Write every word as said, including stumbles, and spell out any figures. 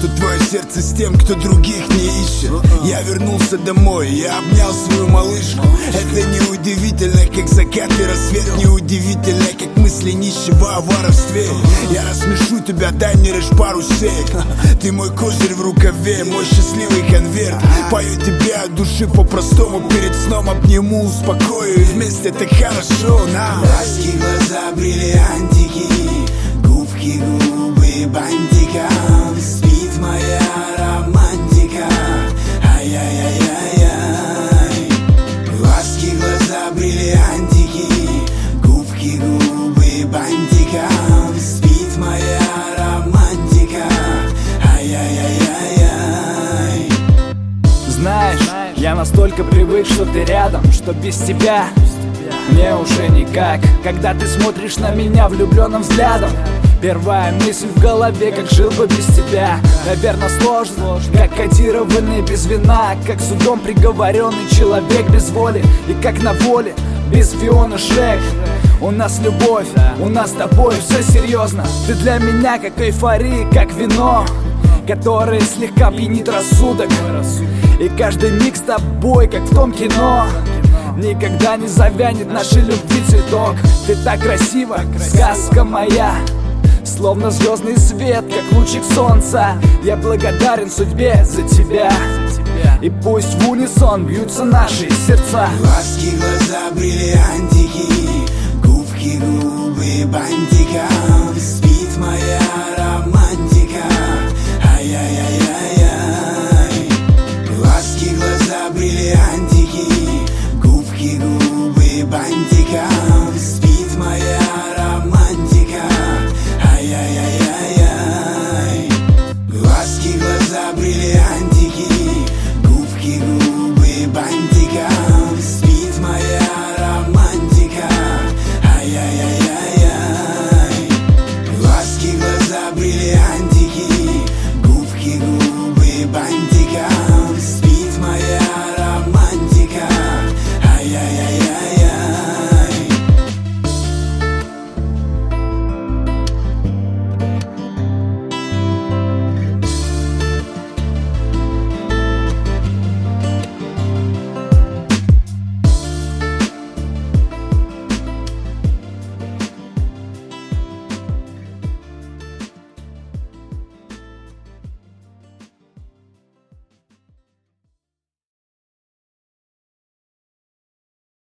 что твое сердце с тем, кто других не ищет. Я вернулся домой, я обнял свою малышку. Это неудивительно, как закат и рассвет. Неудивительно, как мысли нищего о воровстве. Я рассмешу тебя, дай мне лишь пару сек. Ты мой козырь в рукаве, мой счастливый конверт. Пою тебе от души по-простому, перед сном обниму, успокою, и вместе так хорошо нам. Глазки, глаза, бриллиантики, губки, губы, бантиком. Спит моя романтика, ай-яй-яй-яй-яй. Глазки, глаза, бриллиантики, губки, губы, бантиком. Спит моя романтика, ай-яй-яй-яй-яй. Знаешь, я настолько привык, что ты рядом, что без тебя мне уже никак. Когда ты смотришь на меня влюбленным взглядом, первая мысль в голове, как жил бы без тебя. Наверное, сложно, как кодированный без вина, как судом приговоренный человек без воли. И как на воле, без Фионы Шрек. У нас любовь, у нас с тобой все серьезно. Ты для меня как эйфория, как вино, которое слегка пьянит рассудок. И каждый миг с тобой, как в том кино, никогда не завянет нашей любви цветок. Ты так красива, сказка моя, словно звездный свет, как лучик солнца. Я благодарен судьбе за тебя, и пусть в унисон бьются наши сердца. Глазки, глаза, бриллиантики, губки, губы, бантиком.